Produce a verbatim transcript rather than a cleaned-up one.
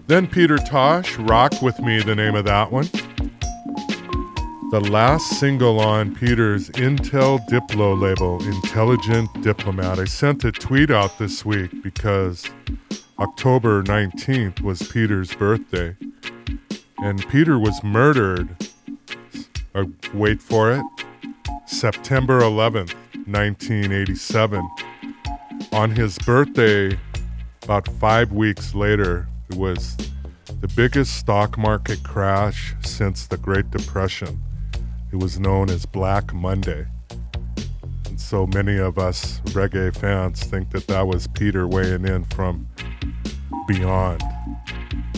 Then Peter Tosh, Rock With Me, the name of that one. The last single on Peter's Intel Diplo label, Intelligent Diplomat. I sent a tweet out this week because October nineteenth was Peter's birthday. And Peter was murdered, uh, wait for it, September eleventh, nineteen eighty-seven. On his birthday, about five weeks later, it was the biggest stock market crash since the Great Depression. It was known as Black Monday. And so many of us reggae fans think that that was Peter weighing in from beyond.